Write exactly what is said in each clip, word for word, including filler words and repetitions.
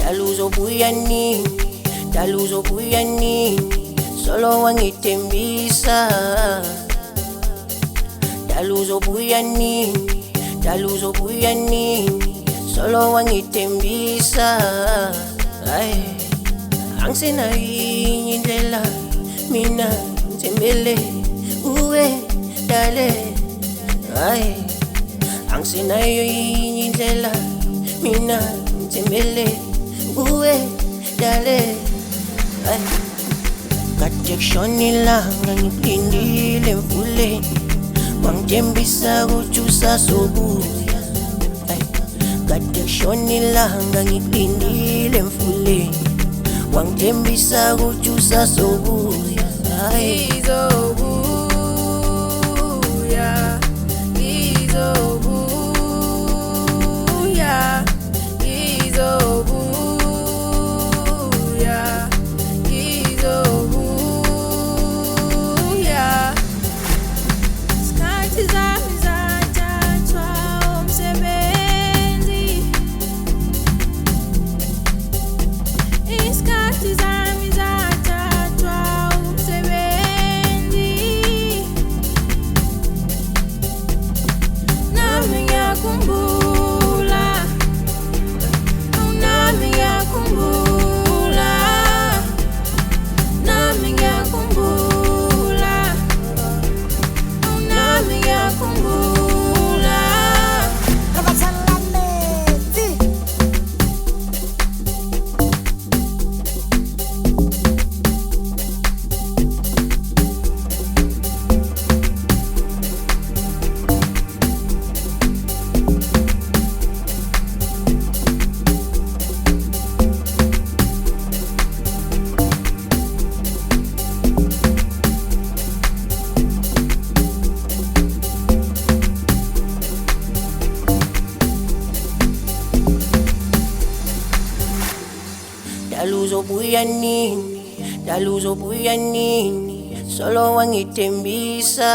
dala uzobuya nini, dala uzobuya nini, solo wangitembisa. Dala uzobuya nini, dala uzobuya nini, solo wangitembisa. Ay, angisinayo inye indlela mina ngithembele uwe dale. Ay, angisinayo inye indlela mina ngithembele uwe dale. Ay, kade kushona ilanga ngikulindile emfuleni, wangithembisa ukuthi usazobuya. Ay, kade kushona ilanga ngikulindile emfuleni, wangithembisa ukuthi usazobuya. Ay, ngizobuya, ngizobuya, ngizobuya, ngizobuya. Isikhathi zami zathathwa umsebenzi, isikhathi zami zathathwa umsebenzi. Nami ngiyakhumbula, nami ngiyakhumbula, nami ngiyakhumbula, nami ngiyakhumbula. Abathalamezi dala uzobuya nini, dala uzobuya nini, solo wangithembisa.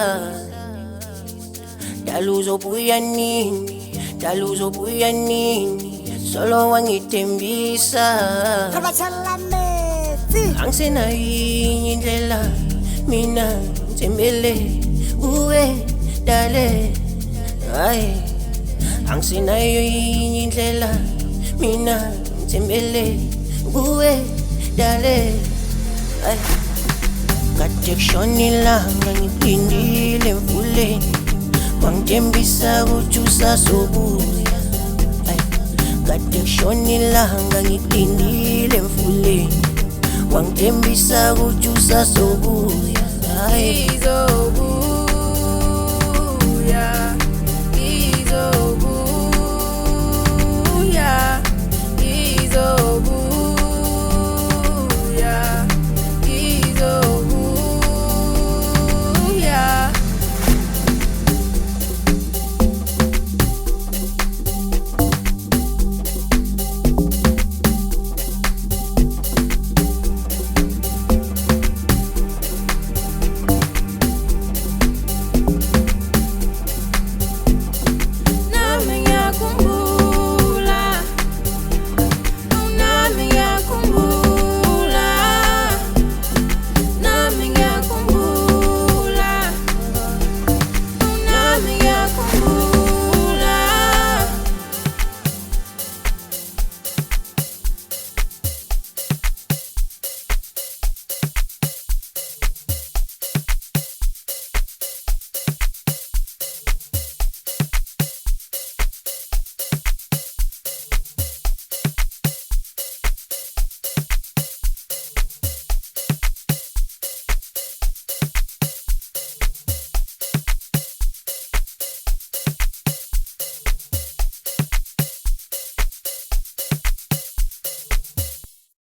Dala uzobuya nini, dala uzobuya nini, solo wangithembisa. abathalamezi Angisinayo inye indlela mina ngithembele uwe dale. Ay, angisinayo inye indlela mina ngithembele uwe dale. Ay, kade kushona ilanga ngikulindile emfuleni, wangithembisa ukuthi usazobuya. Ay, kade kushona ilanga ngikulindile emfuleni, wangithembisa ukuthi usazobuya. Ay, Ngizobuya.